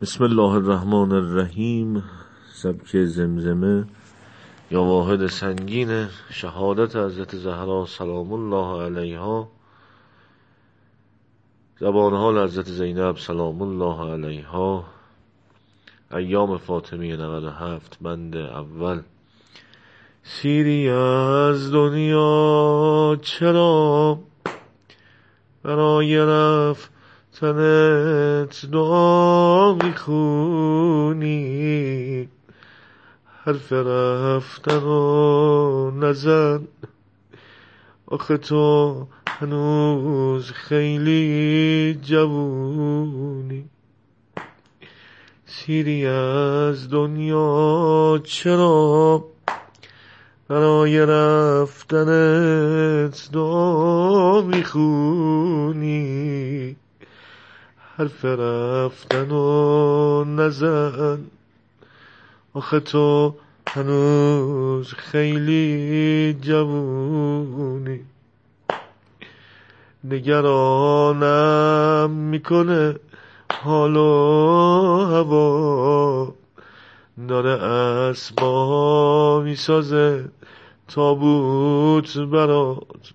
بسم الله الرحمن الرحیم. سبک زمزمه یا واحد سنگین شهادت حضرت زهرا سلام الله علیها، زبان حال حضرت زینب سلام الله علیها، ایام فاطمی 97 بند اول. سیری از دنیا چرا برای رفتنت دعا میخونی؟ حرف رفتن و نزن، آخه تو هنوز خیلی جوونی. سیری از دنیا چرا برای رفتنت دعا میخونی؟ حرف رفتن و نزن، آخه تو هنوز خیلی جوونی. نگرانم میکنه حال و هوا، داره اسبا میسازه تابوت برات.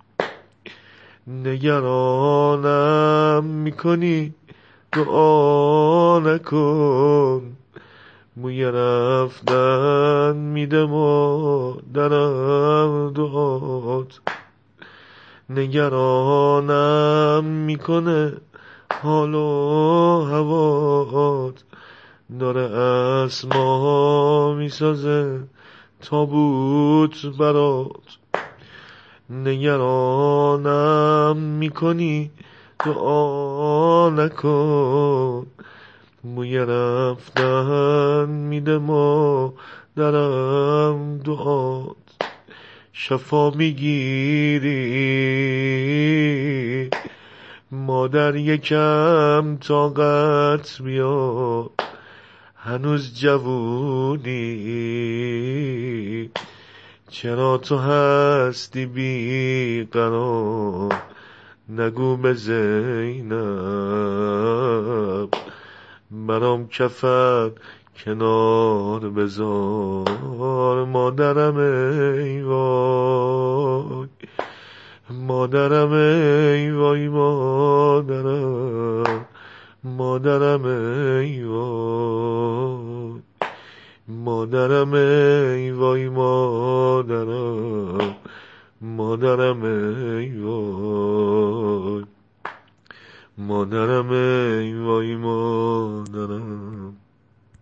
نگرانم میکنی دعا نکن، موی رفتن میده مادرم دعات. نگرانم میکنه حال و هوات، داره اسما میسازه تابوت برات. نگرانم میکنی دعا نکن، موی رفتن میده مادرم دعات. شفا میگیری مادر، یکم طاقت بیار، هنوز جوونی. چرا تو هستی بی قرار، نگو به زینب برام کفن کنار بذار. مادرم ای وای، مادرم ای وای، مادرم، مادرم ای وای، مادرم ای وای، مادرم، مادرم ای وای، مادرم ای وای، مادرم.